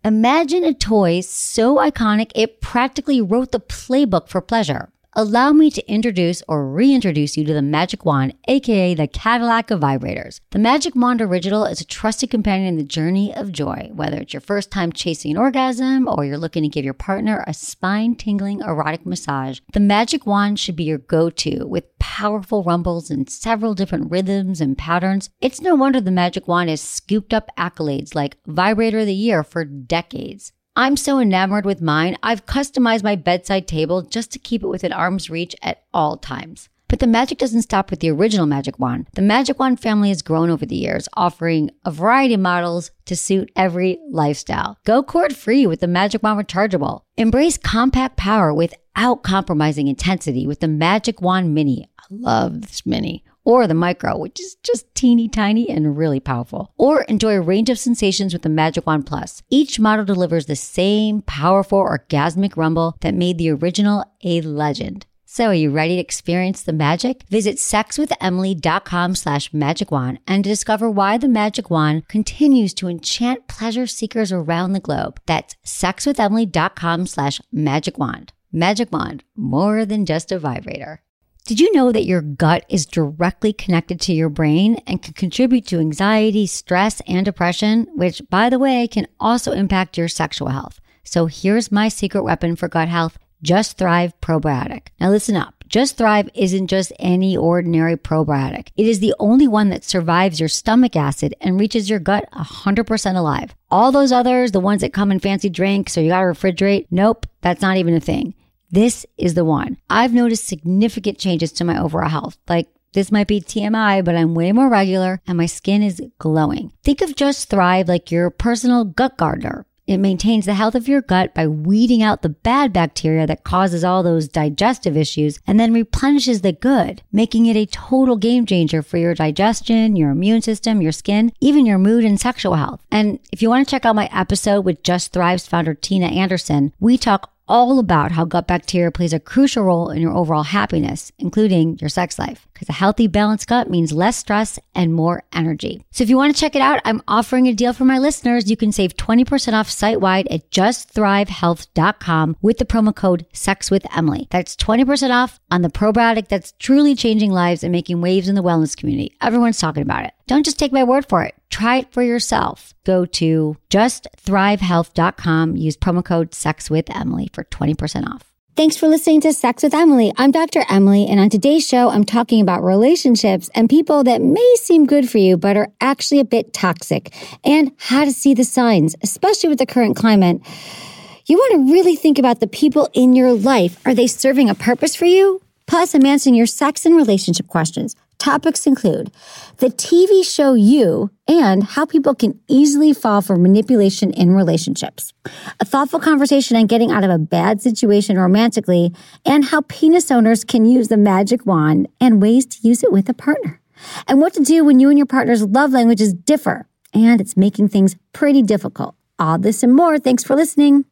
Imagine a toy so iconic it practically wrote the playbook for pleasure. Allow me to introduce or reintroduce you to the Magic Wand, aka the Cadillac of vibrators. The Magic Wand Original is a trusted companion in the journey of joy. Whether it's your first time chasing an orgasm or you're looking to give your partner a spine-tingling erotic massage, the Magic Wand should be your go-to with powerful rumbles and several different rhythms and patterns. It's no wonder the Magic Wand has scooped up accolades like Vibrator of the Year for decades. I'm so enamored with mine, I've customized my bedside table just to keep it within arm's reach at all times. But the magic doesn't stop with the original Magic Wand. The Magic Wand family has grown over the years, offering a variety of models to suit every lifestyle. Go cord-free with the Magic Wand Rechargeable. Embrace compact power without compromising intensity with the Magic Wand Mini. I love this Mini. Or the Micro, which is just teeny tiny and really powerful. Or enjoy a range of sensations with the Magic Wand Plus. Each model delivers the same powerful orgasmic rumble that made the original a legend. So are you ready to experience the magic? Visit sexwithemily.com/magicwand and discover why the Magic Wand continues to enchant pleasure seekers around the globe. That's sexwithemily.com/magicwand. Magic Wand, more than just a vibrator. Did you know that your gut is directly connected to your brain and can contribute to anxiety, stress, and depression, which, by the way, can also impact your sexual health? So here's my secret weapon for gut health, Just Thrive Probiotic. Now listen up. Just Thrive isn't just any ordinary probiotic. It is the only one that survives your stomach acid and reaches your gut 100% alive. All those others, the ones that come in fancy drinks or you gotta refrigerate, nope, that's not even a thing. This is the one. I've noticed significant changes to my overall health. Like, this might be TMI, but I'm way more regular and my skin is glowing. Think of Just Thrive like your personal gut gardener. It maintains the health of your gut by weeding out the bad bacteria that causes all those digestive issues and then replenishes the good, making it a total game changer for your digestion, your immune system, your skin, even your mood and sexual health. And if you want to check out my episode with Just Thrive's founder, Tina Anderson, we talk all about how gut bacteria plays a crucial role in your overall happiness, including your sex life. Because a healthy, balanced gut means less stress and more energy. So if you want to check it out, I'm offering a deal for my listeners. You can save 20% off site-wide at justthrivehealth.com with the promo code SEXWithEmily. That's 20% off on the probiotic that's truly changing lives and making waves in the wellness community. Everyone's talking about it. Don't just take my word for it. Try it for yourself. Go to justthrivehealth.com. Use promo code SEXWithEmily for 20% off. Thanks for listening to Sex with Emily. I'm Dr. Emily, and on today's show, I'm talking about relationships and people that may seem good for you, but are actually a bit toxic, and how to see the signs, especially with the current climate. You want to really think about the people in your life. Are they serving a purpose for you? Plus, I'm answering your sex and relationship questions. Topics include the TV show You and how people can easily fall for manipulation in relationships, a thoughtful conversation on getting out of a bad situation romantically, and how penis owners can use the magic wand and ways to use it with a partner, and what to do when you and your partner's love languages differ and it's making things pretty difficult. All this and more. Thanks for listening.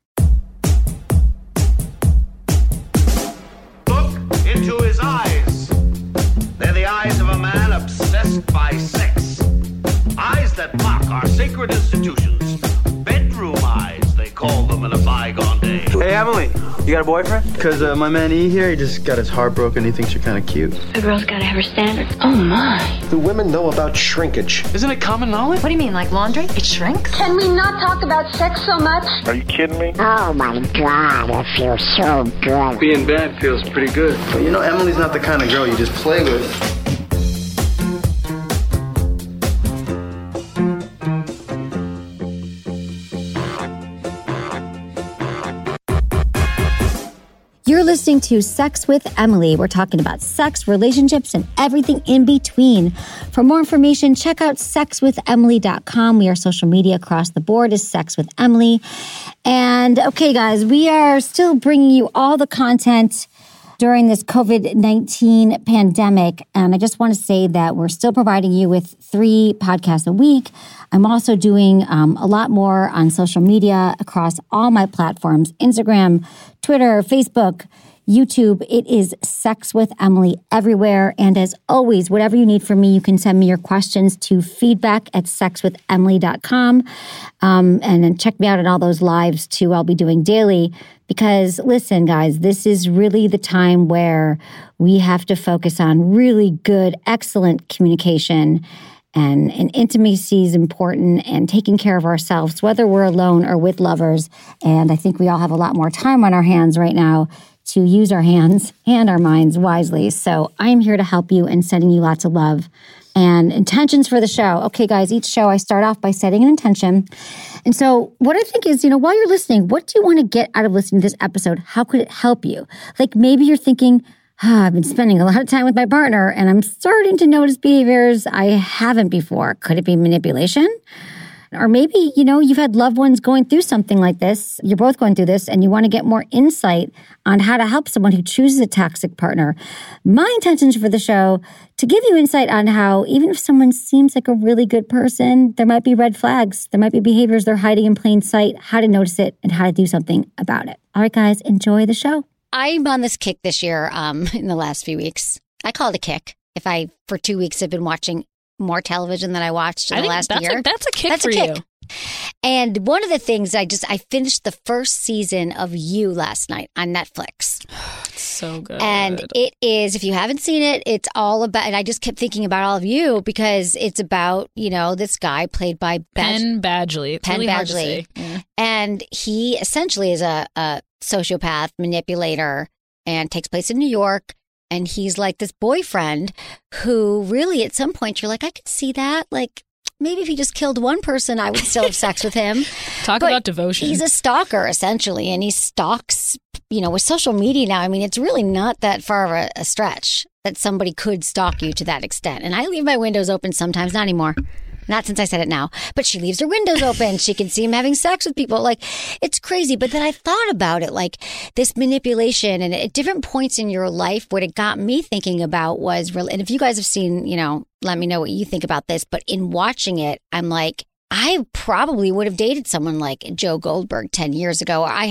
Look into his eyes. They're the eyes of a man obsessed by sex. Eyes that mock our sacred institutions. Bedroom eyes, they call them in a bygone day. Hey, Emily, you got a boyfriend? Because my man E here, he just got his heart broken. He thinks you're kind of cute. A girl's gotta have her standards. Oh, my. Do women know about shrinkage? Isn't it common knowledge? What do you mean, like laundry? It shrinks? Can we not talk about sex so much? Are you kidding me? Oh, my God, it feels so good. Being bad feels pretty good. But you know, Emily's not the kind of girl you just play with. You're listening to Sex with Emily. We're talking about sex, relationships, and everything in between. For more information, check out sexwithemily.com. We are social media across the board is Sex with Emily. And okay, guys, we are still bringing you all the content during this COVID-19 pandemic. And I just want to say that we're still providing you with 3 podcasts a week. I'm also doing a lot more on social media across all my platforms, Instagram, Twitter, Facebook, YouTube. It is Sex with Emily everywhere. And as always, whatever you need from me, you can send me your questions to feedback@sexwithemily.com. And then check me out on all those lives too I'll be doing daily. Because listen, guys, this is really the time where we have to focus on really good, excellent communication. And intimacy is important, and taking care of ourselves, whether we're alone or with lovers. And I think we all have a lot more time on our hands right now to use our hands and our minds wisely. So I'm here to help you and sending you lots of love. And intentions for the show. Okay, guys, each show I start off by setting an intention. And so what I think is, while you're listening, what do you want to get out of listening to this episode? How could it help you? Like maybe you're thinking, I've been spending a lot of time with my partner and I'm starting to notice behaviors I haven't before. Could it be manipulation? Or maybe, you've had loved ones going through something like this. You're both going through this and you want to get more insight on how to help someone who chooses a toxic partner. My intentions for the show, to give you insight on how even if someone seems like a really good person, there might be red flags. There might be behaviors they're hiding in plain sight, how to notice it and how to do something about it. All right, guys, enjoy the show. I'm on this kick this year in the last few weeks. I call it a kick. If I, for 2 weeks, have been watching more television than I watched in the last year. That's a kick for you. And one of the things I finished the first season of You last night on Netflix. It's so good. And it is, if you haven't seen it, it's all about, and I just kept thinking about all of you because it's about, this guy played by Penn Badgley. Penn Badgley. Yeah. And he essentially is a sociopath, manipulator, and takes place in New York. And he's like this boyfriend who really at some point you're like, I could see that. Like maybe if he just killed one person, I would still have sex with him. Talk about devotion. He's a stalker essentially. And he stalks, with social media now. I mean, it's really not that far of a stretch that somebody could stalk you to that extent. And I leave my windows open sometimes, not anymore. Not since I said it now, but she leaves her windows open. She can see him having sex with people. Like, it's crazy. But then I thought about it, like this manipulation, and at different points in your life, what it got me thinking about was real. And if you guys have seen, let me know what you think about this. But in watching it, I'm like, I probably would have dated someone like Joe Goldberg 10 years ago. I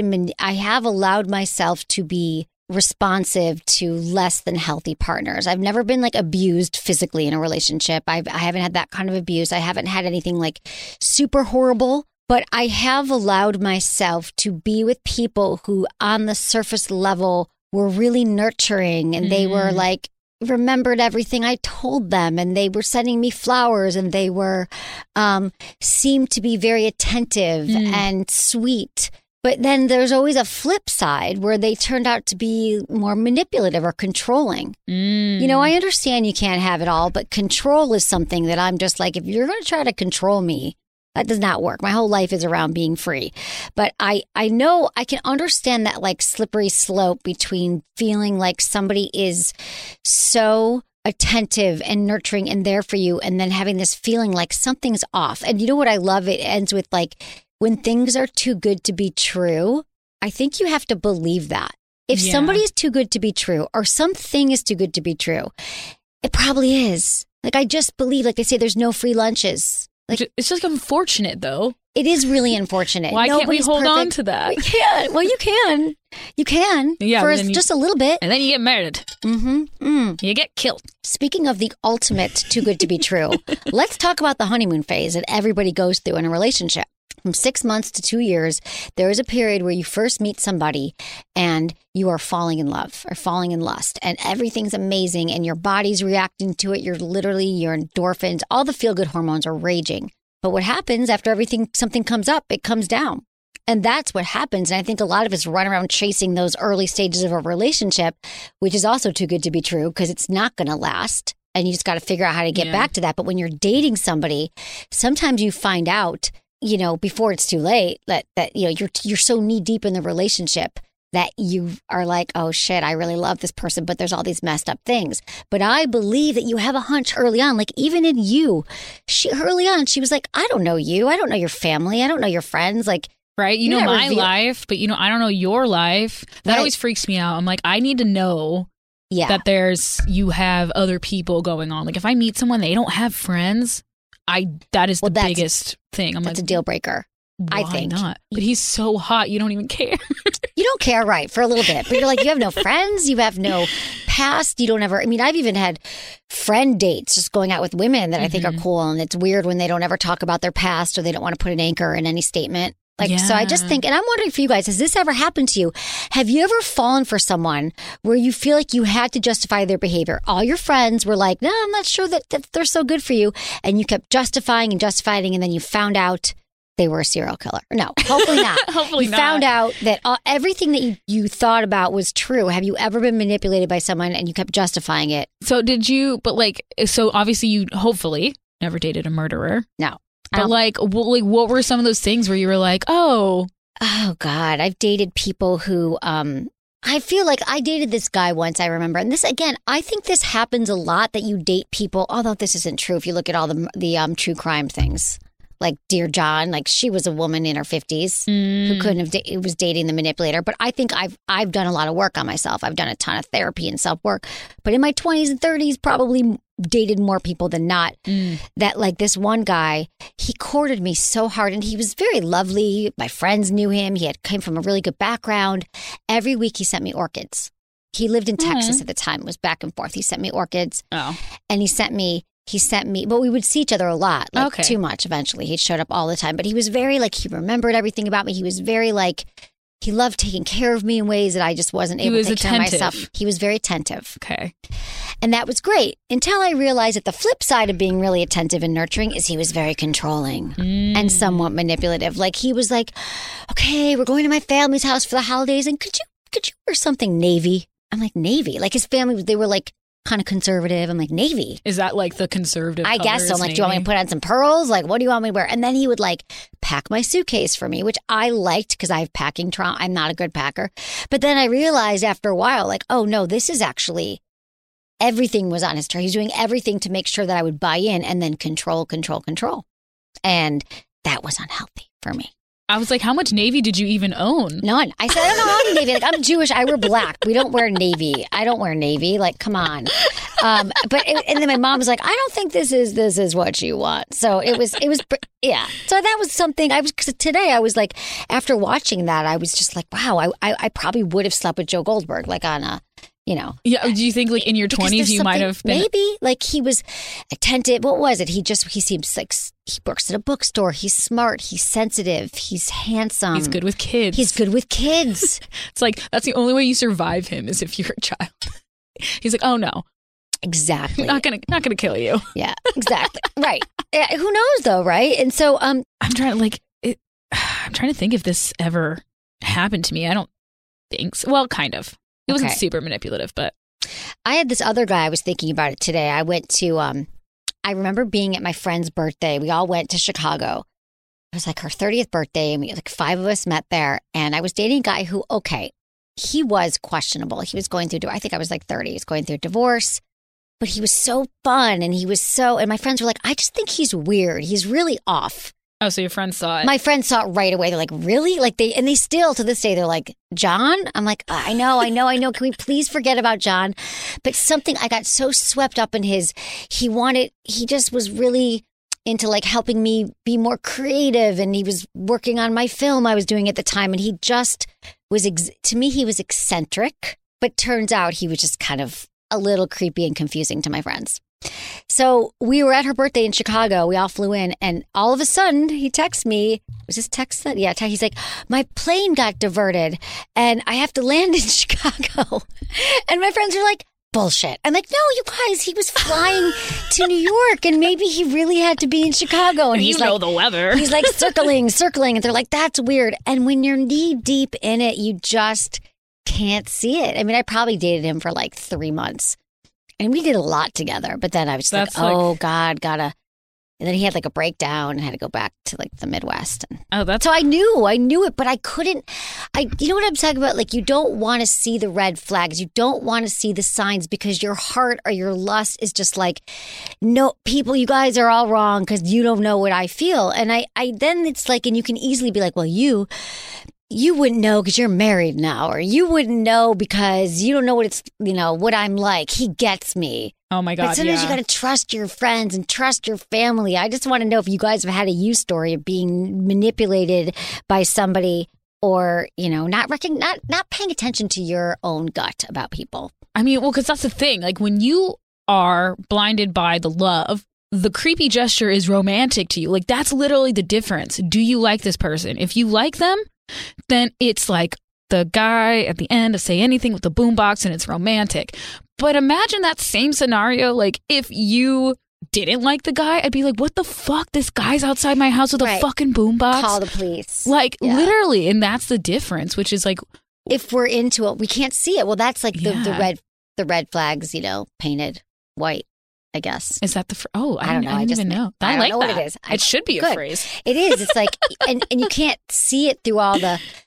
have allowed myself to be responsive to less than healthy partners. I've never been like abused physically in a relationship. I haven't had that kind of abuse. I haven't had anything like super horrible, but I have allowed myself to be with people who on the surface level were really nurturing and they were like, remembered everything I told them and they were sending me flowers and they were, seemed to be very attentive and sweet. But then there's always a flip side where they turned out to be more manipulative or controlling. I understand you can't have it all, but control is something that I'm just like, if you're going to try to control me, that does not work. My whole life is around being free. But I know I can understand that like slippery slope between feeling like somebody is so attentive and nurturing and there for you and then having this feeling like something's off. And you know what I love? It ends with like, when things are too good to be true, I think you have to believe that. If somebody is too good to be true or something is too good to be true, it probably is. Like, I just believe, like they say, there's no free lunches. Like, it's just unfortunate, though. It is really unfortunate. Why can't we hold on to that? We can't. Well, you can. You can. Yeah, for just a little bit. And then you get married. You get killed. Speaking of the ultimate too good to be true, let's talk about the honeymoon phase that everybody goes through in a relationship. From 6 months to 2 years, there is a period where you first meet somebody and you are falling in love or falling in lust and everything's amazing and your body's reacting to it. Your endorphins, all the feel-good hormones are raging. But what happens after something comes up, it comes down. And that's what happens. And I think a lot of us run around chasing those early stages of a relationship, which is also too good to be true because it's not going to last. And you just got to figure out how to get back to that. But when you're dating somebody, sometimes you find out, before it's too late, that you're so knee deep in the relationship that you are like, oh shit, I really love this person, but there's all these messed up things. But I believe that you have a hunch early on, like even in you, early on, she was like, I don't know you. I don't know your family. I don't know your friends. Like, right. You know my life, but I don't know your life. That always freaks me out. I'm like, I need to know that you have other people going on. Like if I meet someone, they don't have friends. That is the biggest thing. That's a deal breaker. I think. Why not? But he's so hot, you don't even care. You don't care, right, for a little bit. But you're like, you have no friends. You have no past. You don't ever. I mean, I've even had friend dates just going out with women that I think are cool. And it's weird when they don't ever talk about their past or they don't want to put an anchor in any statement. Like, so I just think, and I'm wondering for you guys, has this ever happened to you? Have you ever fallen for someone where you feel like you had to justify their behavior? All your friends were like, no, I'm not sure that they're so good for you. And you kept justifying, and then you found out they were a serial killer. No, hopefully not. Hopefully you not. found out that everything that you thought about was true. Have you ever been manipulated by someone and you kept justifying it? So did you, but like, so obviously you hopefully never dated a murderer. No. But like what were some of those things where you were like, oh God, I've dated people who, I feel like I dated this guy once, I remember. And this, again, I think this happens a lot that you date people, although this isn't true if you look at all the true crime things. Like Dear John, like she was a woman in her 50s who couldn't have was dating the manipulator. But I think I've done a lot of work on myself. I've done a ton of therapy and self-work. But in my 20s and 30s, probably dated more people than not. That like this one guy, he courted me so hard and he was very lovely. My friends knew him. He came from a really good background. Every week he sent me orchids. He lived in Texas at the time. It was back and forth. He sent me orchids. Oh. And he sent me, but we would see each other a lot, like too much eventually. He showed up all the time, but he was very like, he remembered everything about me. He was very like, he loved taking care of me in ways that I just wasn't able to take care of myself. He was very attentive. Okay. And that was great until I realized that the flip side of being really attentive and nurturing is he was very controlling and somewhat manipulative. Like he was like, okay, we're going to my family's house for the holidays and could you wear something navy? I'm like, navy? Like his family, they were like, kind of conservative. I'm like, navy. Is that like the conservative I guess so. I'm like, do you want me to put on some pearls? Like, what do you want me to wear? And then he would like pack my suitcase for me, which I liked because I have packing trauma. I'm not a good packer. But then I realized after a while, like, oh no, this is actually, everything was on his turn. He's doing everything to make sure that I would buy in and then control. And that was unhealthy for me. I was like, how much navy did you even own? None. I said, I don't know any navy. Like, I'm Jewish. I wear black. We don't wear navy. I don't wear navy. Like, come on. And then my mom was like, I don't think this is what you want. So it was, yeah. So that was something because today I was like, after watching that, I was just like, wow, I probably would have slept with Joe Goldberg, like on a, Yeah. Do you think like in your 20s you might have been? Maybe. Like he was attentive. What was it? He seems like he works at a bookstore. He's smart. He's sensitive. He's handsome. He's good with kids. It's like that's the only way you survive him is if you're a child. He's like, oh no. Exactly. Not gonna kill you. Yeah, exactly. Right. Who knows though, right? And so I'm trying to think if this ever happened to me. I don't think so. Well, kind of. It wasn't super manipulative, but I had this other guy. I was thinking about it today. I went to I remember being at my friend's birthday. We all went to Chicago. It was like her 30th birthday, and like 5 of us met there. And I was dating a guy who, he was questionable. He was going through, I think I was like 30. He was going through a divorce. But he was so fun, and and my friends were like, I just think he's weird. He's really off. Oh, so your friends saw it. My friends saw it right away. They're like, really? Like they still to this day, they're like, John? I'm like, I know. Can we please forget about John? But I got so swept up in he just was really into like helping me be more creative. And he was working on my film I was doing at the time. And he just was, to me, he was eccentric, but turns out he was just kind of a little creepy and confusing to my friends. So we were at her birthday in Chicago. We all flew in, and all of a sudden he texts me. Was this text? Yeah, he's like, my plane got diverted and I have to land in Chicago. And my friends are like, bullshit. I'm like, no, you guys, he was flying to New York and maybe he really had to be in Chicago. And he's like, the weather. He's like circling. And they're like, that's weird. And when you're knee deep in it, you just can't see it. I mean, I probably dated him for like 3 months. And we did a lot together, but then I was like, oh God, gotta. And then he had like a breakdown and had to go back to like the Midwest. So I knew it, but I couldn't. You know what I'm talking about? Like you don't want to see the red flags. You don't want to see the signs because your heart or your lust is just like, no, people, you guys are all wrong because you don't know what I feel. And I then it's like, and you can easily be like, well, you you wouldn't know because you're married now, or you wouldn't know because you don't know what it's, what I'm like. He gets me. Oh my God. But sometimes you got to trust your friends and trust your family. I just want to know if you guys have had a you story of being manipulated by somebody, or, not paying attention to your own gut about people. I mean, well, because that's the thing. Like when you are blinded by the love, the creepy gesture is romantic to you. Like that's literally the difference. Do you like this person? If you like them, then it's like the guy at the end to say anything with the boombox and it's romantic. But imagine that same scenario. Like if you didn't like the guy, I'd be like, what the fuck? This guy's outside my house with a fucking boombox. Call the police. Like literally. And that's the difference, which is like, if we're into it, we can't see it. Well, that's like the red flags, painted white, I guess. Is that the I don't know. I didn't even know. I like know that. What it is. It should be a phrase. It is. It's like, and you can't see it through all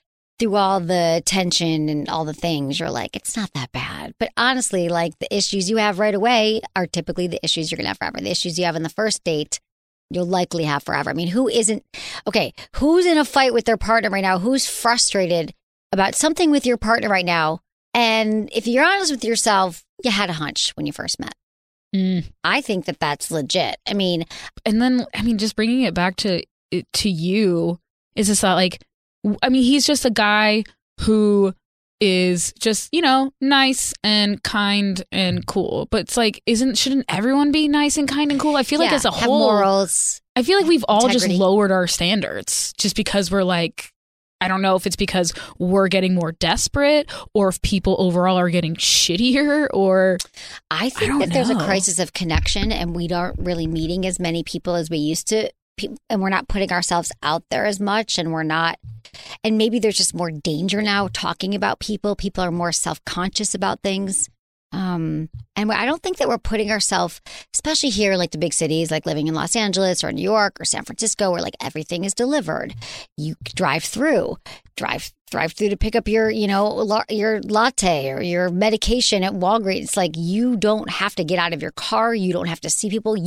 the tension and all the things. You're like, it's not that bad. But honestly, like the issues you have right away are typically the issues you're going to have forever. The issues you have in the first date, you'll likely have forever. I mean, who's in a fight with their partner right now? Who's frustrated about something with your partner right now? And if you're honest with yourself, you had a hunch when you first met. I think that that's legit. I mean, and then, just bringing it back to you, is this like, he's just a guy who is just, nice and kind and cool. But it's like, shouldn't everyone be nice and kind and cool? I feel like as a whole, morals, I feel like we've all integrity. just lowered our standards just because we're like, I don't know if it's because we're getting more desperate or if people overall are getting shittier, or I think that there's a crisis of connection and we aren't really meeting as many people as we used to, and we're not putting ourselves out there as much, and and maybe there's just more danger now talking about people. People are more self-conscious about things. And I don't think that we're putting ourselves, especially here, like the big cities, like living in Los Angeles or New York or San Francisco, where like everything is delivered. You drive through to pick up your latte or your medication at Walgreens. It's like you don't have to get out of your car. You don't have to see people.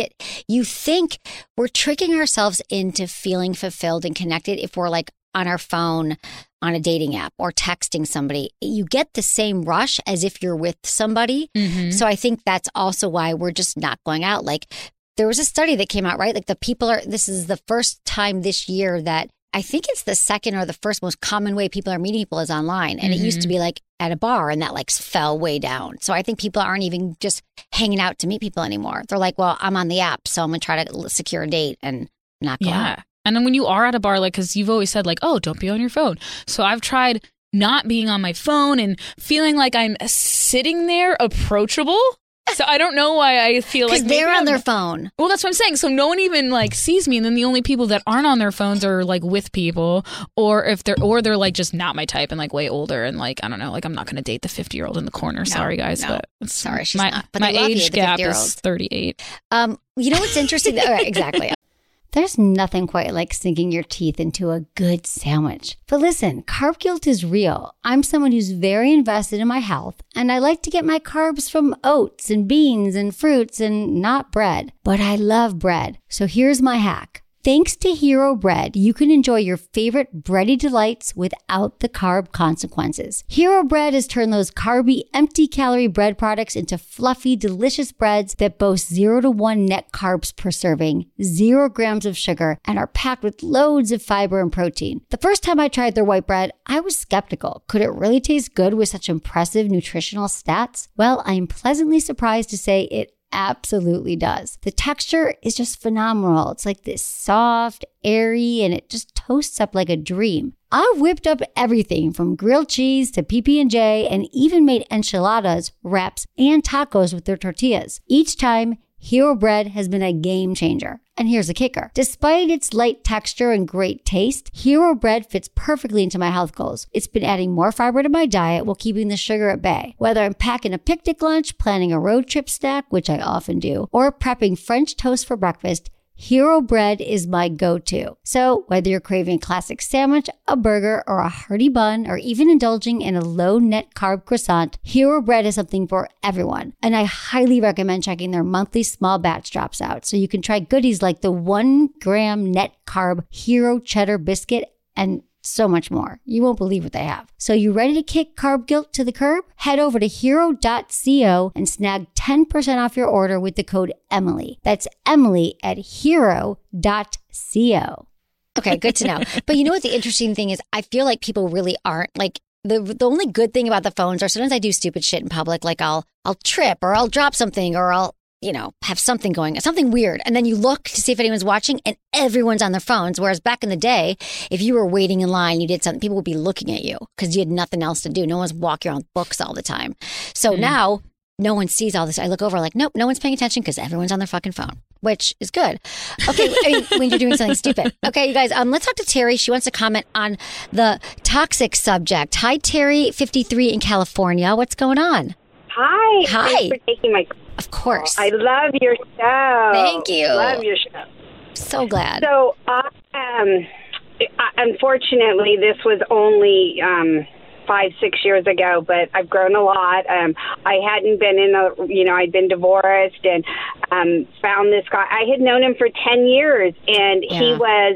You think we're tricking ourselves into feeling fulfilled and connected if we're like on our phone on a dating app or texting somebody. You get the same rush as if you're with somebody. Mm-hmm. So I think that's also why we're just not going out. Like there was a study that came out, right? Like this is the first time this year that I think it's the second or the first most common way people are meeting people is online. And it used to be like at a bar, and that like fell way down. So I think people aren't even just hanging out to meet people anymore. They're like, well, I'm on the app, so I'm going to try to secure a date and not go out. And then when you are at a bar, like, because you've always said, like, oh, don't be on your phone. So I've tried not being on my phone and feeling like I'm sitting there approachable. So I don't know why I feel like they're on their phone. Well, that's what I'm saying. So no one even like sees me, and then the only people that aren't on their phones are like with people, or they're like just not my type and like way older, and like I don't know, like I'm not going to date the 50-year-old in the corner. Sorry guys, but sorry, she's my, not. But my age gap is 38. You know what's interesting? All right, exactly. There's nothing quite like sinking your teeth into a good sandwich. But listen, carb guilt is real. I'm someone who's very invested in my health, and I like to get my carbs from oats and beans and fruits and not bread. But I love bread. So here's my hack. Thanks to Hero Bread, you can enjoy your favorite bready delights without the carb consequences. Hero Bread has turned those carby, empty-calorie bread products into fluffy, delicious breads that boast 0 to 1 net carbs per serving, 0 grams of sugar, and are packed with loads of fiber and protein. The first time I tried their white bread, I was skeptical. Could it really taste good with such impressive nutritional stats? Well, I am pleasantly surprised to say it absolutely does. The texture is just phenomenal. It's like this soft, airy, and it just toasts up like a dream. I've whipped up everything from grilled cheese to PB&J and even made enchiladas, wraps, and tacos with their tortillas. Each time, Hero Bread has been a game changer. And here's the kicker. Despite its light texture and great taste, Hero Bread fits perfectly into my health goals. It's been adding more fiber to my diet while keeping the sugar at bay. Whether I'm packing a picnic lunch, planning a road trip snack, which I often do, or prepping French toast for breakfast, Hero Bread is my go-to. So whether you're craving a classic sandwich, a burger, or a hearty bun, or even indulging in a low net carb croissant, Hero Bread is something for everyone. And I highly recommend checking their monthly small batch drops out so you can try goodies like the 1 gram net carb Hero Cheddar Biscuit and so much more. You won't believe what they have. So you ready to kick carb guilt to the curb? Head over to hero.co and snag 10% off your order with the code Emily. That's Emily at hero.co. Okay, good to know. But you know what the interesting thing is? I feel like people really aren't like the only good thing about the phones are sometimes I do stupid shit in public, like I'll trip or I'll drop something or I'll have something going, something weird. And then you look to see if anyone's watching and everyone's on their phones. Whereas back in the day, if you were waiting in line, you did something, people would be looking at you because you had nothing else to do. No one's walking around with books all the time. So now no one sees all this. I look over like, nope, no one's paying attention because everyone's on their fucking phone, which is good. Okay. I mean, when you're doing something stupid. Okay, you guys, let's talk to Terry. She wants to comment on the toxic subject. Hi, Terry, 53 in California. What's going on? Hi. Hi. Thanks for taking my call. Of course. I love your show. Thank you. Love your show. So glad. So, unfortunately, this was only 5-6 years ago, but I've grown a lot. I hadn't been I'd been divorced and found this guy. I had known him for 10 years, and he was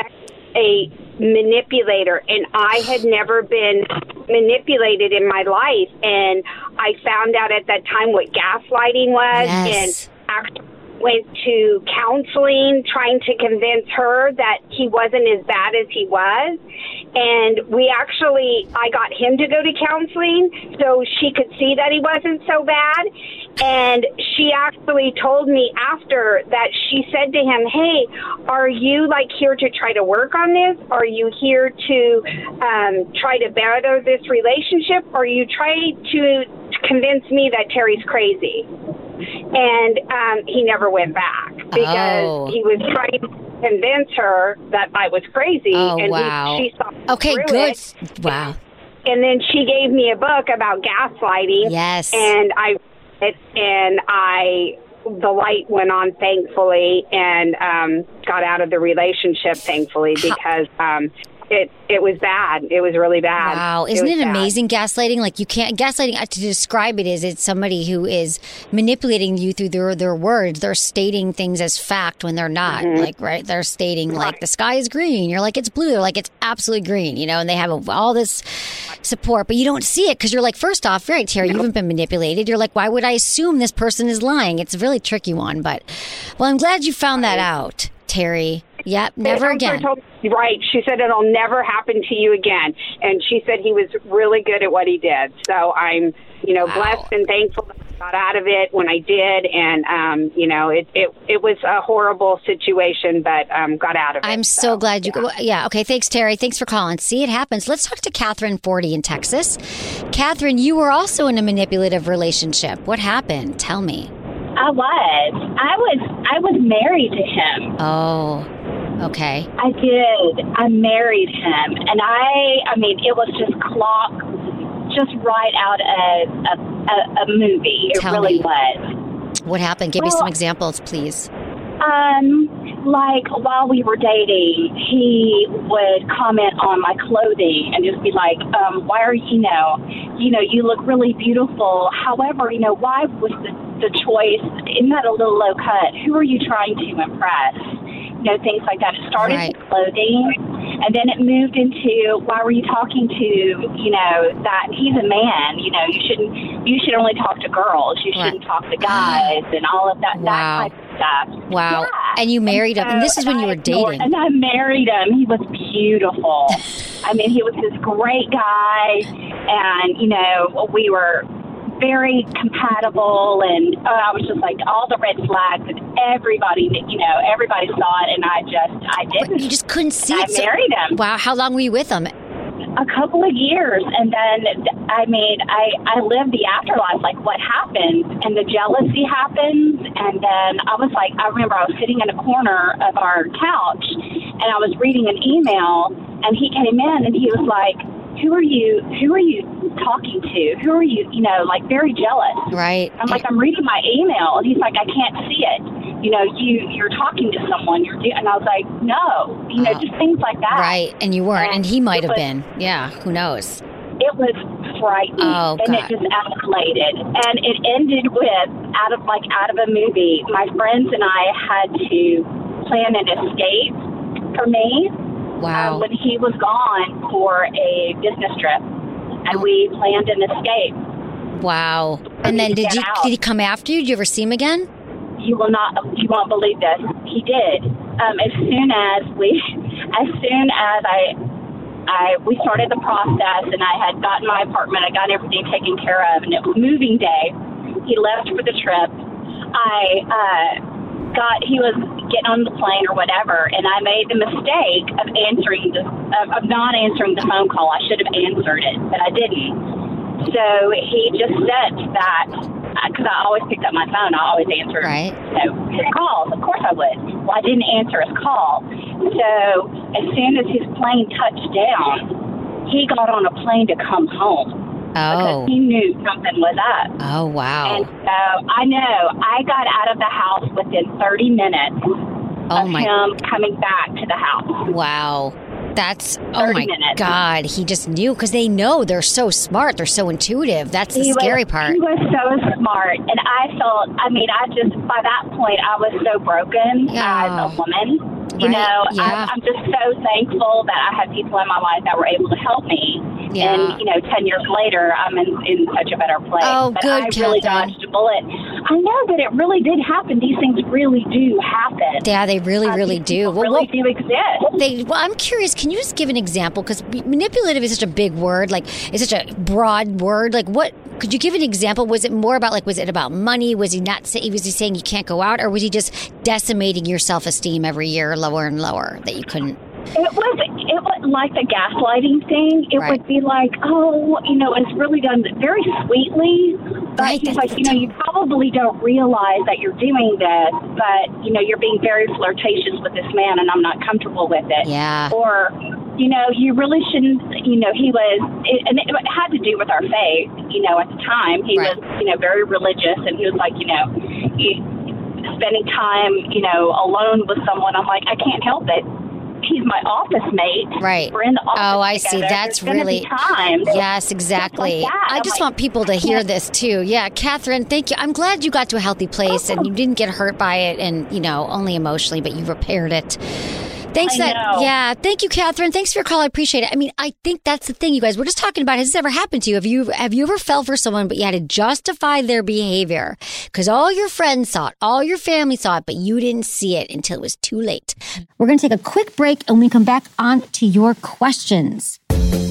a manipulator, and I had never been manipulated in my life, and I found out at that time what gaslighting was, and actually went to counseling trying to convince her that he wasn't as bad as he was. And I got him to go to counseling so she could see that he wasn't so bad. And she actually told me after that, she said to him, hey, are you here to try to work on this? Are you here to try to better this relationship? Or are you trying to convince me that Terry's crazy? And he never went back because he was trying to convince her that I was crazy. She saw good. It. Wow. And then she gave me a book about gaslighting. Yes. And I read it, and the light went on, thankfully, and got out of the relationship, thankfully, because it was bad. It was really bad. Wow. Isn't it amazing, gaslighting? Like, you can't, gaslighting, to describe it is, it's somebody who is manipulating you through their words. They're stating things as fact when they're not. Right? They're stating, the sky is green. You're like, it's blue. They're like, it's absolutely green, and they have all this support, but you don't see it because you're like, first off, right, Terry, you haven't been manipulated. You're like, why would I assume this person is lying? It's a really tricky one, but, well, I'm glad you found that out, Terry. Yep, never again. Right. She said it'll never happen to you again. And she said he was really good at what he did. So I'm, blessed and thankful that I got out of it when I did. And, it was a horrible situation, but got out of it. I'm so glad you... Yeah. Okay. Thanks, Terry. Thanks for calling. See, it happens. Let's talk to Catherine, 40 in Texas. Catherine, you were also in a manipulative relationship. What happened? Tell me. I was married to him. Oh, okay. I did. I married him, and I mean, it was just right out of a movie. It really was. What happened? Give me some examples, please. While we were dating, he would comment on my clothing and just be like, why are you look really beautiful. However, why was the choice, isn't that a little low cut? Who are you trying to impress? Things like that. It started with clothing, and then it moved into, why were you talking to, that he's a man, you should only talk to girls, you shouldn't talk to guys, and all of that, that type of stuff. Wow. Yeah. And you married him, and this is when you were dating. And I married him. He was beautiful. I mean, he was this great guy, and, we were very compatible, and I was just like, all the red flags, and everybody saw it, and I didn't. But you just couldn't see it. I married him. Wow, how long were you with him? A couple of years, and then, I lived the afterlife, like what happens, and the jealousy happens, and then I remember I was sitting in a corner of our couch, and I was reading an email, and he came in, and he was like, who are you talking to? Who are you, very jealous. Right. I'm like, I'm reading my email. And he's like, I can't see it. You're talking to someone. And I was like, no, just things like that. Right. And you weren't. And he might have been. Yeah. Who knows? It was frightening. Oh, God. And it just escalated. And it ended with, out of a movie, my friends and I had to plan an escape for me. Wow. When he was gone for a business trip, and we planned an escape. Wow. And then did he come after you? Did you ever see him again? You won't believe this. He did. As soon as we started the process, and I had gotten my apartment, I got everything taken care of, and it was moving day. He left for the trip. He was getting on the plane or whatever, and I made the mistake of not answering the phone call. I should have answered it, but I didn't. So he just said that, because I always picked up my phone, I always answered his calls. Of course I would. Well, I didn't answer his call. So as soon as his plane touched down, he got on a plane to come home. Because he knew something was up. Oh, wow. And so I know. I got out of the house within 30 minutes of him coming back to the house. Wow. That's, oh my God. He just knew, because they know. They're so smart. They're so intuitive. That's the scary part. He was so smart. And I felt, by that point, I was so broken as a woman. You know, I'm just so thankful that I had people in my life that were able to help me. Yeah. And, 10 years later, I'm in such a better place. Oh, but good, I really Catherine. dodged a bullet. I know, but it really did happen. These things really do happen. Yeah, they really do. Well, really do exist. I'm curious, can you just give an example? Because manipulative is such a big word. Like, it's such a broad word. Like, what? Could you give an example? Was it more about, was it about money? Was he saying you can't go out? Or was he just decimating your self-esteem every year lower and lower that you couldn't? It was like the gaslighting thing. It would be like, it's really done very sweetly. But he's like, you probably don't realize that you're doing this, but, you're being very flirtatious with this man and I'm not comfortable with it. Yeah. Or, you really shouldn't, he was, and it had to do with our faith, at the time. He was, very religious, and he was like, spending time, alone with someone. I'm like, I can't help it. He's my office mate. Right. We're in the office I together. see. That's There's really times. Yes, exactly. Like I just want people to hear this too. Yeah, Catherine, thank you. I'm glad you got to a healthy place and you didn't get hurt by it, and only emotionally, but you repaired it. Thanks. Thank you, Catherine. Thanks for your call. I appreciate it. I think that's the thing, you guys. We're just talking about, has this ever happened to you? Have you ever fell for someone, but you had to justify their behavior because all your friends saw it, all your family saw it, but you didn't see it until it was too late? We're going to take a quick break, and when we come back on to your questions.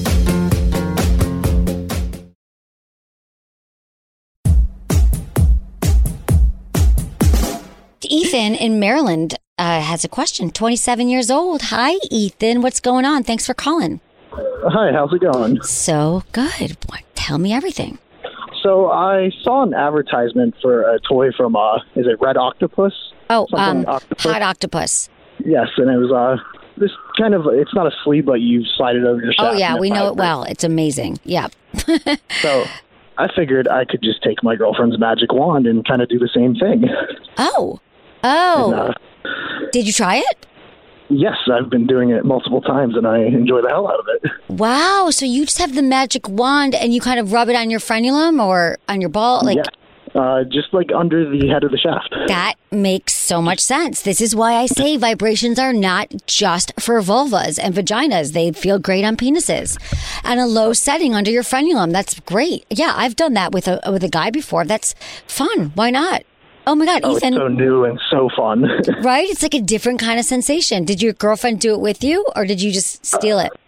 Ethan in Maryland has a question. 27 years old. Hi, Ethan. What's going on? Thanks for calling. Hi, how's it going? So good. Tell me everything. So I saw an advertisement for a toy from, is it Red Octopus? Oh, Hot Octopus. Yes, and it was this kind of, it's not a sleeve, but you slide it over your shaft. Oh, yeah, we know it well. It's amazing. Yeah. So I figured I could just take my girlfriend's magic wand and kind of do the same thing. Oh. And, did you try it? Yes, I've been doing it multiple times, and I enjoy the hell out of it. Wow, so you just have the magic wand, and you kind of rub it on your frenulum or on your ball? Just like under the head of the shaft. That makes so much sense. This is why I say vibrations are not just for vulvas and vaginas. They feel great on penises. And a low setting under your frenulum. That's great. Yeah, I've done that with a guy before. That's fun. Why not? Oh my God, Ethan. It's so new and so fun. Right? It's like a different kind of sensation. Did your girlfriend do it with you, or did you just steal it?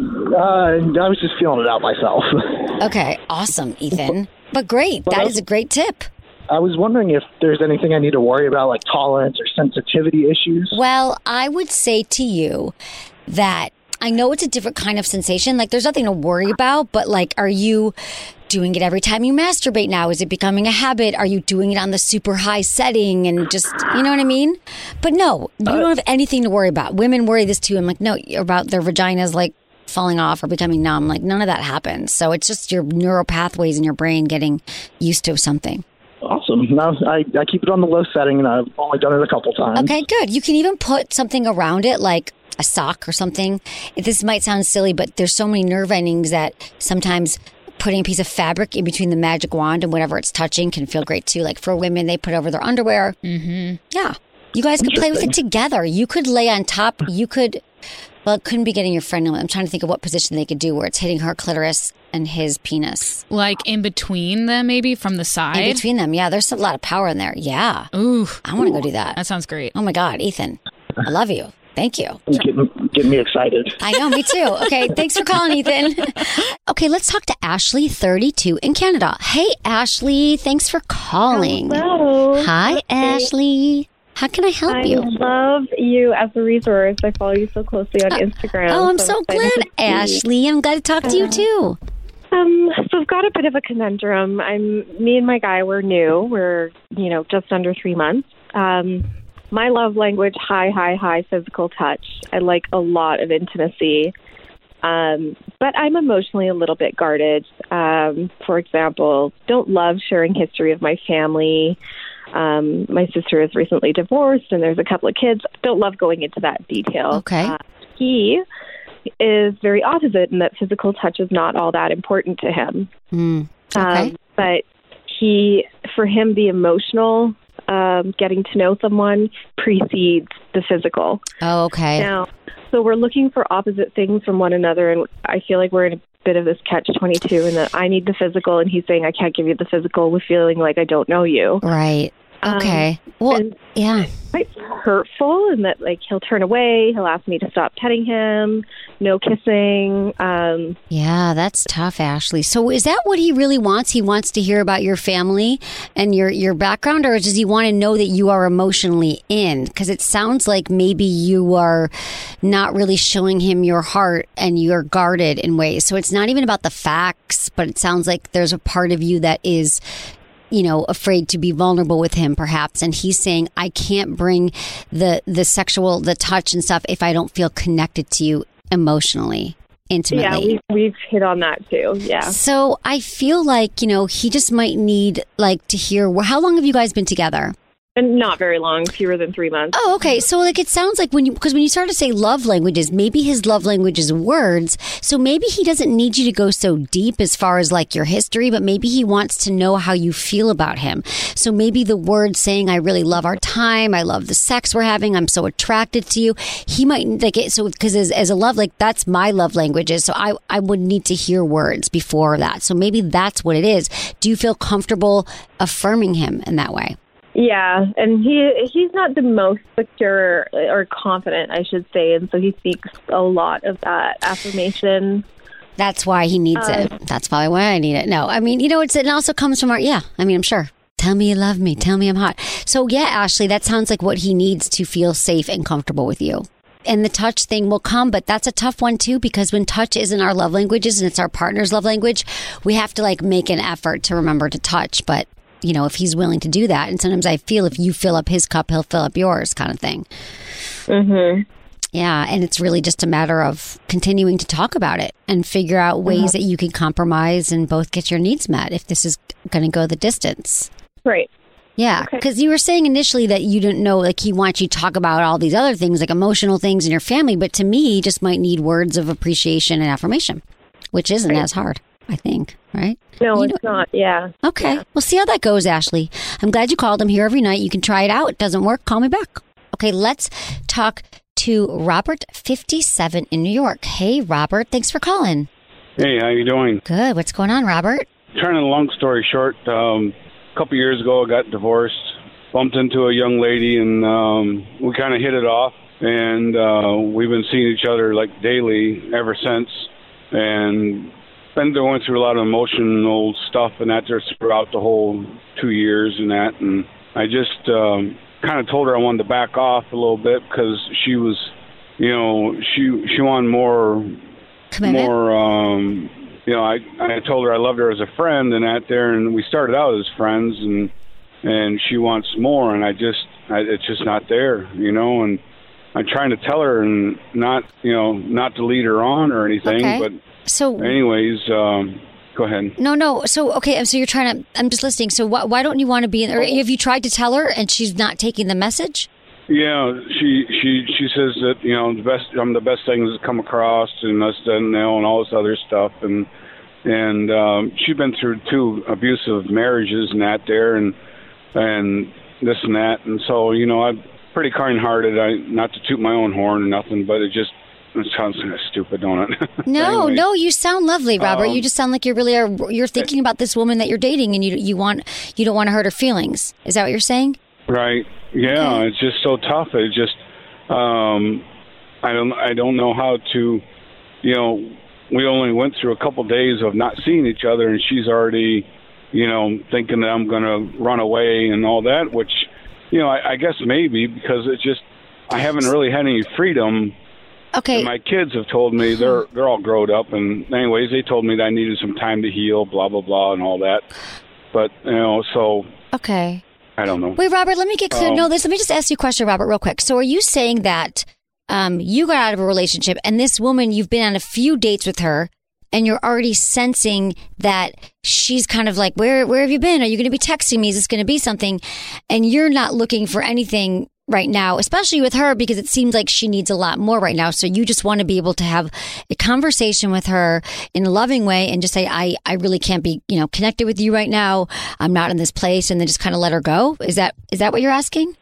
I was just feeling it out myself. Okay, awesome, Ethan. But great. That is a great tip. I was wondering if there's anything I need to worry about, like tolerance or sensitivity issues. Well, I would say to you that I know it's a different kind of sensation. Like, there's nothing to worry about, but are you doing it every time you masturbate now? Is it becoming a habit? Are you doing it on the super high setting and just, you know what I mean? But no, you don't have anything to worry about. Women worry this too. I'm like, no, about their vaginas falling off or becoming numb. None of that happens. So it's just your neural pathways in your brain getting used to something. Awesome. Now I keep it on the low setting, and I've only done it a couple times. Okay, good. You can even put something around it, like a sock or something. This might sound silly, but there's so many nerve endings that sometimes putting a piece of fabric in between the magic wand and whatever it's touching can feel great too. Like for women, they put over their underwear. Mm-hmm. Yeah. You guys could play with it together. You could lay on top. You could Well, it couldn't be getting your friend. I'm trying to think of what position they could do where it's hitting her clitoris and his penis. Like in between them, maybe from the side? In between them, yeah. There's a lot of power in there. Yeah. Ooh. I want to go do that. That sounds great. Oh, my God, Ethan. I love you. Thank you. Getting me excited. I know, me too. Okay, thanks for calling, Ethan. Okay, let's talk to Ashley, 32, in Canada. Hey, Ashley, thanks for calling. Hello. Hi, Ashley. How can I help you? I love you as a resource. I follow you so closely on Instagram. Oh, I'm so glad, Ashley. I'm glad to talk to you, too. So I've got a bit of a conundrum. Me and my guy, we're new. We're, just under 3 months. My love language, high physical touch. I like a lot of intimacy. But I'm emotionally a little bit guarded. For example, don't love sharing history of my family. My sister is recently divorced and there's a couple of kids. Don't love going into that detail. Okay. He is very opposite in that physical touch is not all that important to him. Okay. But for him, the emotional getting to know someone precedes the physical. Oh, okay. Now, so we're looking for opposite things from one another, and I feel like we're in a bit of this catch-22 in that I need the physical, and he's saying I can't give you the physical with feeling like I don't know you. Right. Okay. Well, yeah. It's quite hurtful in that, he'll turn away. He'll ask me to stop petting him. No kissing. Yeah, that's tough, Ashley. So is that what he really wants? He wants to hear about your family and your background, or does he want to know that you are emotionally in? Because it sounds like maybe you are not really showing him your heart and you're guarded in ways. So it's not even about the facts, but it sounds like there's a part of you that is afraid to be vulnerable with him, perhaps. And he's saying, I can't bring the touch and stuff if I don't feel connected to you emotionally, intimately. Yeah, we've hit on that too. Yeah. So I feel like, he just might need to hear, how long have you guys been together? And not very long, fewer than 3 months. Oh, okay. So it sounds like because when you start to say love languages, maybe his love language is words. So maybe he doesn't need you to go so deep as far as your history, but maybe he wants to know how you feel about him. So maybe the words saying, I really love our time. I love the sex we're having. I'm so attracted to you. He might because as a love, that's my love languages. So I would need to hear words before that. So maybe that's what it is. Do you feel comfortable affirming him in that way? Yeah, and he's not the most secure or confident, I should say, and so he seeks a lot of that affirmation. That's why he needs it. That's probably why I need it. No, I mean, it also comes from I'm sure. Tell me you love me. Tell me I'm hot. So yeah, Ashley, that sounds like what he needs to feel safe and comfortable with you. And the touch thing will come, but that's a tough one too, because when touch isn't our love languages and it's our partner's love language, we have to make an effort to remember to touch, but if he's willing to do that. And sometimes I feel if you fill up his cup, he'll fill up yours kind of thing. Mm-hmm. Yeah. And it's really just a matter of continuing to talk about it and figure out ways that you can compromise and both get your needs met if this is going to go the distance. Right. Yeah. Because you were saying initially that you didn't know, he wants you to talk about all these other things, emotional things in your family. But to me, he just might need words of appreciation and affirmation, which isn't as hard, I think. Right? No, it's not. Yeah. Okay. Yeah. We'll see how that goes, Ashley. I'm glad you called. I'm here every night. You can try it out. It doesn't work, call me back. Okay, let's talk to Robert, 57, in New York. Hey, Robert. Thanks for calling. Hey, how you doing? Good. What's going on, Robert? Turning a long story short, a couple years ago I got divorced, bumped into a young lady, and we kind of hit it off. And we've been seeing each other daily ever since. And been going through a lot of emotional stuff and that just throughout the whole 2 years and that. And I just kind of told her I wanted to back off a little bit because she was, she wanted more commitment. I told her I loved her as a friend and that there, and we started out as friends, and she wants more, and it's just not there, and I'm trying to tell her and not to lead her on or anything, but so anyways, go ahead. No. So, okay. So you're trying to, I'm just listening. So why don't you want to be in, or have you tried to tell her and she's not taking the message? Yeah, she says that, I'm the best thing that's come across and this and all this other stuff. And she's been through 2 abusive marriages and that there and this and that. And so, I'm pretty kind-hearted. Not to toot my own horn or nothing, but it just, It sounds kind of stupid, don't it? No, Anyway, no, you sound lovely, Robert. You just sound like you really are. You're thinking about this woman that you're dating, and you don't want to hurt her feelings. Is that what you're saying? Right. Yeah. Okay. It's just so tough. It just, I don't know how to, you know, we only went through a couple days of not seeing each other, and she's already, you know, thinking that I'm going to run away and all that, which, you know, I guess maybe because it's just, I haven't really had any freedom. Okay. And my kids have told me they're all grown up, and anyways, they told me that I needed some time to heal, blah blah blah, and all that. But you know, so okay. I don't know. Wait, Robert, let me get clear. Let me just ask you a question, Robert, real quick. So, are you saying that you got out of a relationship, and this woman, you've been on a few dates with her, and you're already sensing that she's kind of like, where have you been? Are you going to be texting me? Is this going to be something? And you're not looking for anything right now, especially with her, because it seems like she needs a lot more right now. So you just want to be able to have a conversation with her in a loving way and just say, I really can't be, you know, connected with you right now. I'm not in this place, and then just kind of let her go. Is that what you're asking?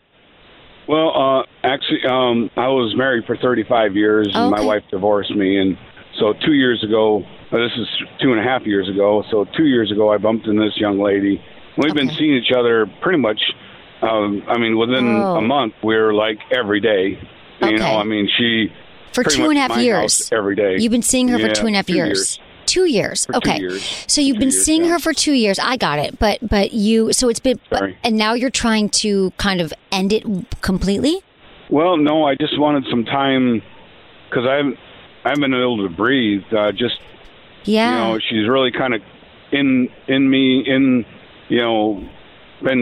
Well, actually, I was married for 35 years, and my wife divorced me. And so 2 years ago, this is 2.5 years ago. So 2 years ago, I bumped into this young lady. We've been seeing each other pretty much. I mean, within a month, we're like every day. You know, I mean, she for 2.5 years every day. You've been seeing her for 2.5 years. 2 years. Okay. 2 years. So you've been seeing her for 2 years. I got it. But you. So it's been. And now you're trying to kind of end it completely. Well, no. I just wanted some time because I haven't been able to breathe. You know, she's really kind of in me. You know, been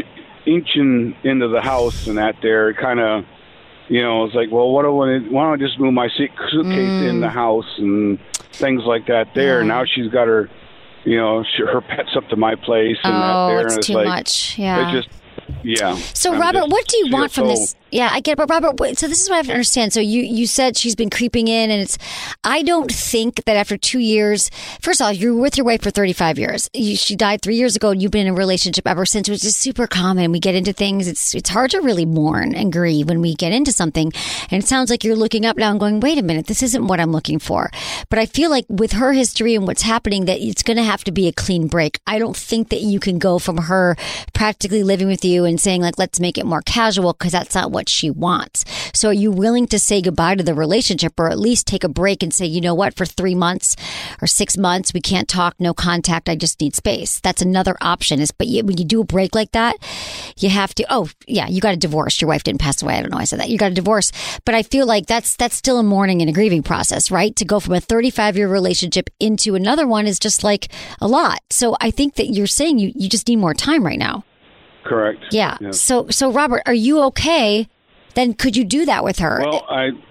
inching into the house and that there kind of, you know, it's like, well, why don't I just move my suitcase in the house and things like that there. Now she's got her, you know, her pets up to my place and that there. It's and it's too like, much. Yeah. It's just, yeah. So, Robert, what do you want from this? Yeah, I get it. But, Robert, so this is what I have to understand. So you said she's been creeping in, and I don't think that after 2 years, first of all, you're with your wife for 35 years. She died 3 years ago, and you've been in a relationship ever since. It was just super common. We get into things. It's hard to really mourn and grieve when we get into something. And it sounds like you're looking up now and going, wait a minute, this isn't what I'm looking for. But I feel like with her history and what's happening, that it's going to have to be a clean break. I don't think that you can go from her practically living with you and saying, like, let's make it more casual, because that's not what she wants. So are you willing to say goodbye to the relationship, or at least take a break and say, you know what, for 3 months or 6 months, we can't talk, no contact, I just need space. That's another option. When you do a break like that, you have to, you got a divorce. Your wife didn't pass away. I don't know why I said that. You got a divorce. But I feel like that's still a mourning and a grieving process, right? To go from a 35-year relationship into another one is just like a lot. So I think that you're saying you just need more time right now. Correct. Yeah. So Robert, are you okay? Then could you do that with her? Well,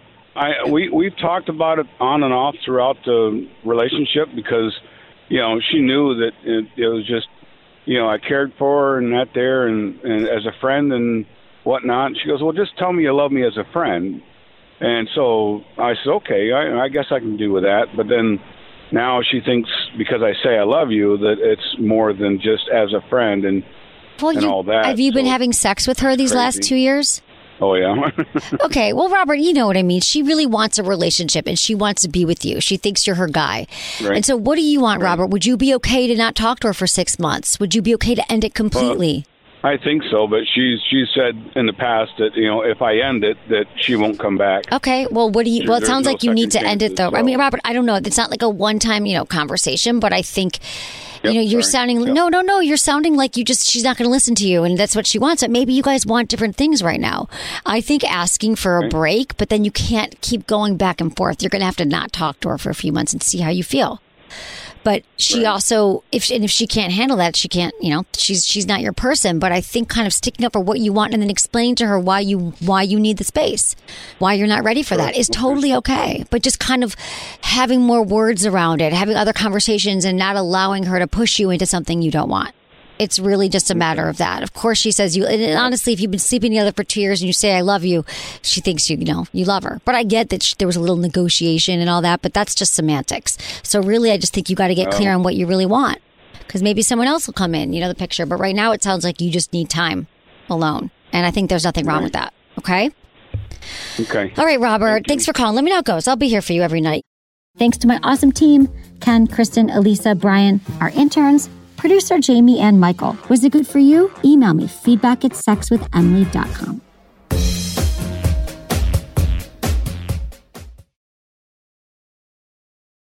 we've talked about it on and off throughout the relationship, because, you know, she knew that it was just, you know, I cared for her and that there and as a friend and whatnot. And she goes, well, just tell me you love me as a friend. And so I said, okay, I guess I can do with that. But then now she thinks because I say I love you that it's more than just as a friend and all that. Have you been having sex with her these last 2 years? Oh, yeah. Okay. Well, Robert, you know what I mean. She really wants a relationship, and she wants to be with you. She thinks you're her guy. Right. And so what do you want, Robert? Would you be okay to not talk to her for 6 months? Would you be okay to end it completely? I think so, but she said in the past that, you know, if I end it, that she won't come back. Okay. Well, it sounds like you need to end it, though. So. I mean, Robert, I don't know. It's not like a one-time, you know, conversation, but I think... you know, you're sounding, no, you're sounding like she's not going to listen to you, and that's what she wants. But maybe you guys want different things right now. I think asking for a break, but then you can't keep going back and forth. You're going to have to not talk to her for a few months and see how you feel. But she also, if she can't handle that, she can't, you know, she's not your person. But I think kind of sticking up for what you want and then explaining to her why you need the space, why you're not ready for that is totally okay. But just kind of having more words around it, having other conversations, and not allowing her to push you into something you don't want. It's really just a matter of that. Of course, she says you, and honestly, if you've been sleeping together for 2 years and you say, I love you, she thinks you love her. But I get that there was a little negotiation and all that, but that's just semantics. So really, I just think you got to get clear on what you really want, because maybe someone else will come in, the picture. But right now, it sounds like you just need time alone. And I think there's nothing wrong with that. Okay? Okay. All right, Robert. Thanks for calling. Let me know how it goes. I'll be here for you every night. Thanks to my awesome team, Ken, Kristen, Elisa, Brian, our interns, producer Jamie, and Michael. Was it good for you? Email me, feedback@sexwithemily.com.